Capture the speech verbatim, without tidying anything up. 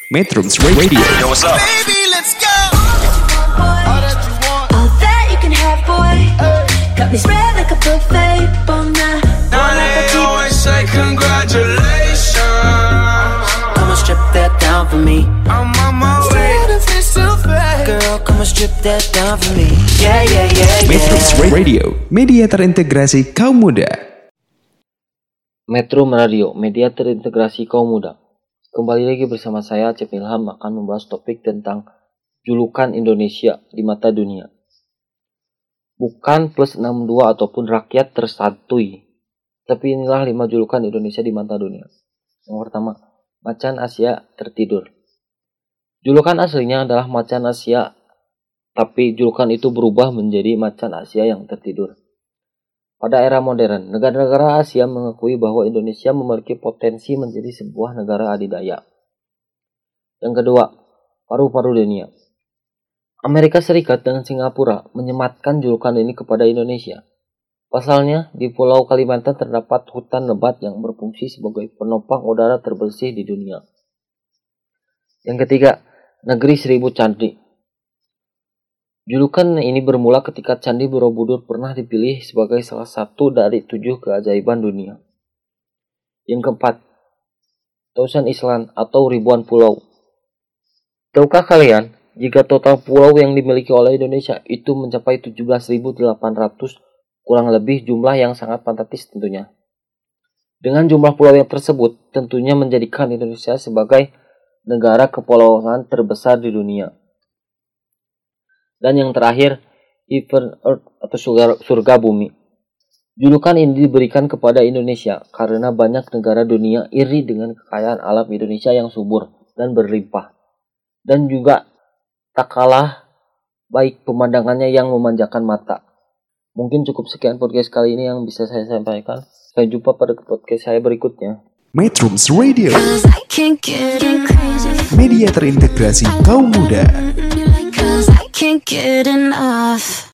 Metrums Radio. Yo, what's up? Baby, let's go. All that you want, all that you can have, boy. Got me spread like a buffet, bon night. Now they always say congratulations. Come on, strip that down for me. I'm on my way. Girl, come on, strip that down for me. Yeah, yeah, yeah, yeah. Metrums Radio, media terintegrasi kaum muda. Metrum Radio, media terintegrasi kaum muda. Kembali lagi bersama saya, Acep Ilham, akan membahas topik tentang julukan Indonesia di mata dunia. Bukan plus enam puluh dua ataupun rakyat tersantuy, tapi inilah lima julukan Indonesia di mata dunia. Yang pertama, Macan Asia Tertidur. Julukan aslinya adalah Macan Asia, tapi julukan itu berubah menjadi Macan Asia yang Tertidur. Pada era modern, negara-negara Asia mengakui bahwa Indonesia memiliki potensi menjadi sebuah negara adidaya. Yang kedua, paru-paru dunia. Amerika Serikat dan Singapura menyematkan julukan ini kepada Indonesia. Pasalnya, di Pulau Kalimantan terdapat hutan lebat yang berfungsi sebagai penopang udara terbersih di dunia. Yang ketiga, Negeri Seribu Candi. Julukan ini bermula ketika Candi Borobudur pernah dipilih sebagai salah satu dari tujuh keajaiban dunia. Yang keempat, Thousand Island atau ribuan pulau. Tahukah kalian, jika total pulau yang dimiliki oleh Indonesia itu mencapai tujuh belas ribu delapan ratus, kurang lebih jumlah yang sangat fantastis tentunya. Dengan jumlah pulau yang tersebut, tentunya menjadikan Indonesia sebagai negara kepulauan terbesar di dunia. Dan yang terakhir, Heaven Earth atau surga, surga bumi. Julukan ini diberikan kepada Indonesia karena banyak negara dunia iri dengan kekayaan alam Indonesia yang subur dan berlimpah. Dan juga tak kalah baik pemandangannya yang memanjakan mata. Mungkin cukup sekian podcast kali ini yang bisa saya sampaikan. Sampai jumpa pada podcast saya berikutnya. Metrums Radio, media terintegrasi kaum muda. Can't get enough.